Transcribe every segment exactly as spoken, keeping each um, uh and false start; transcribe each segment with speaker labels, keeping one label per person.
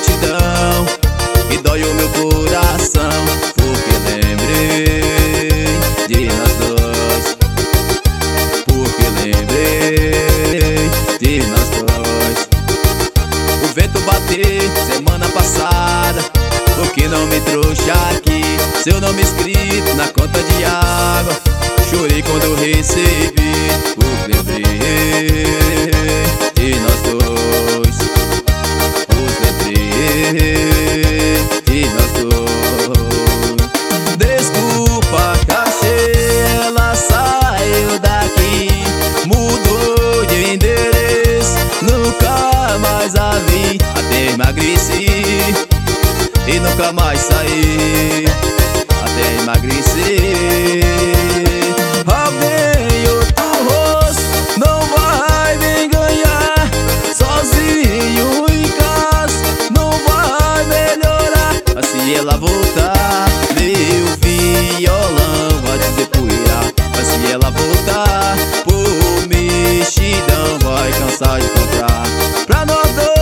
Speaker 1: multidão e dói o meu coração, porque lembrei de nós dois, porque lembrei de nós dois. O vento bateu semana passada, porque não me trouxe aqui seu nome escrito na conta de água. Chorei quando eu recebi, porque lembrei de nós dois, porque lembrei de nós dois. Desculpa, cachê, ela saiu daqui, mudou de endereço, nunca mais a vi. Até emagreci e nunca mais saí, até emagrecer. Alguém outro rosto não vai me ganhar, sozinho em casa não vai melhorar. Mas se ela voltar, meu violão vai dizer poeira. Mas se ela voltar, por mexidão vai cansar de comprar pra nós dois.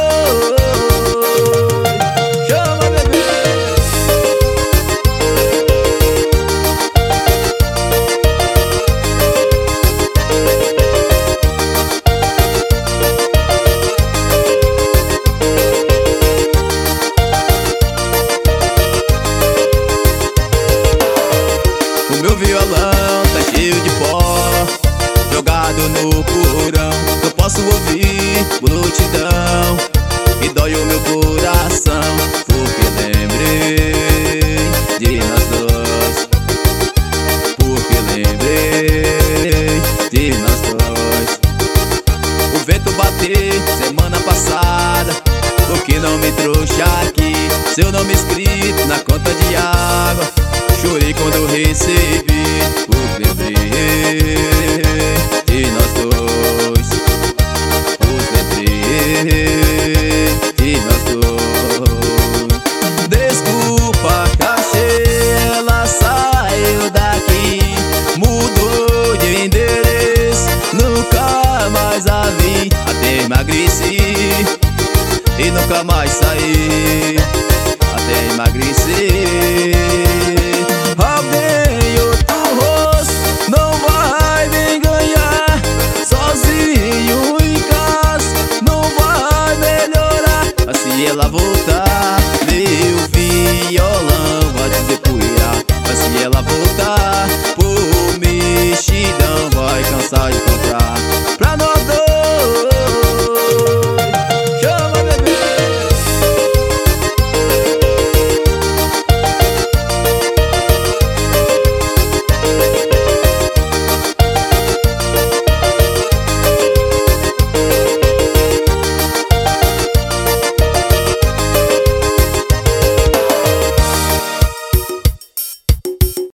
Speaker 1: Meu violão tá cheio de pó, jogado no porão. Não posso ouvir multidão e dói o meu coração, porque lembrei de nós dois, porque lembrei de nós dois. O vento bateu semana passada, porque não me trouxe aqui seu nome escrito na conta de água. Chorei quando eu recebi, porque lembrei de nós dois, porque lembrei de nós dois. Desculpa, cachê, ela saiu daqui, mudou de endereço, nunca mais a vi. Até emagreci e nunca mais saí, até emagrecer. Alguém outro rosto não vai me ganhar, sozinho em casa não vai melhorar. Mas se ela voltar, meu violão vai dizer poeira. Mas se ela voltar, por mexidão vai cansar de comprar pra nós.